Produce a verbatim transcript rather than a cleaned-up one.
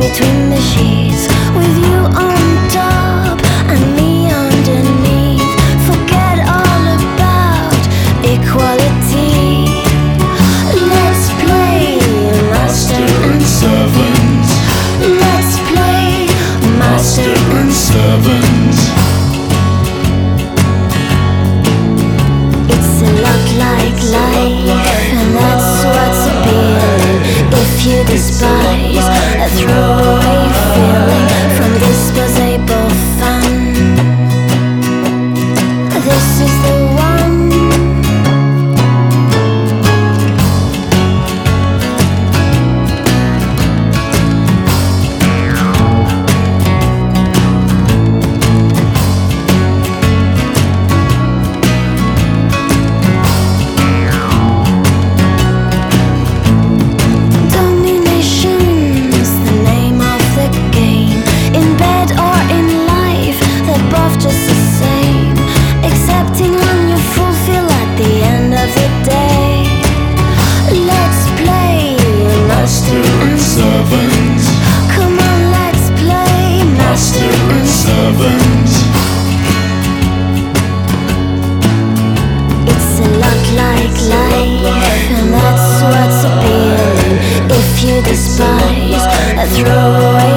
between the sheets, with you on top and me underneath. Forget all about equality. Let's play master and servant. Let's play master and servant. It's a lot like life, and that's what's appealing. If you despise a throwaway feeling from disposable fun, this is the one. Domination's the name of the game. In bed or in life, they're both just the same. Accepting when you fulfill at the end of the day. Let's play master and servant. Come on, let's play master and servant. It's a lot like life, and that's what's appealing. If you despise a throwaway